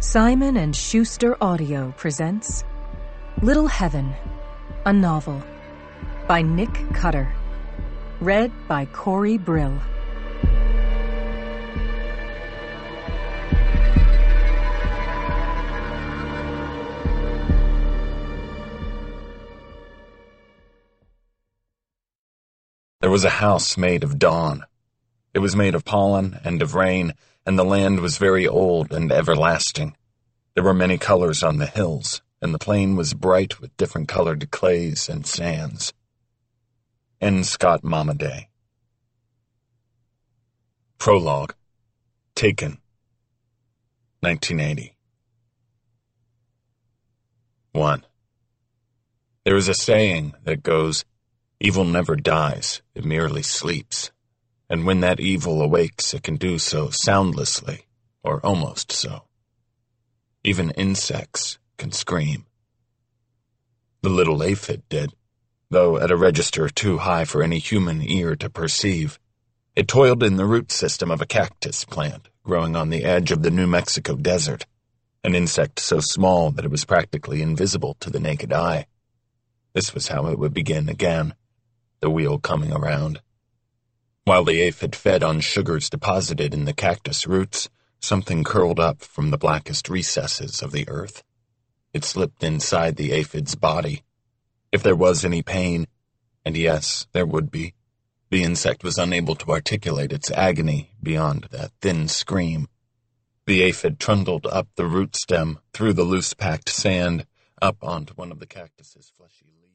Simon & Schuster Audio presents Little Heaven, a novel by Nick Cutter, read by Corey Brill. There was a house made of dawn. It was made of pollen and of rain, and the land was very old and everlasting. There were many colors on the hills, and the plain was bright with different-colored clays and sands. N. Scott Momaday. Prologue. Taken. 1980. 1. There is a saying that goes, "Evil never dies, it merely sleeps. And when that evil awakes, it can do so soundlessly, or almost so. Even insects can scream." The little aphid did, though at a register too high for any human ear to perceive. It toiled in the root system of a cactus plant growing on the edge of the New Mexico desert, an insect so small that it was practically invisible to the naked eye. This was how it would begin again, the wheel coming around. While the aphid fed on sugars deposited in the cactus roots, something curled up from the blackest recesses of the earth. It slipped inside the aphid's body. If there was any pain, and yes, there would be, the insect was unable to articulate its agony beyond that thin scream. The aphid trundled up the root stem, through the loose-packed sand, up onto one of the cactus's fleshy leaves.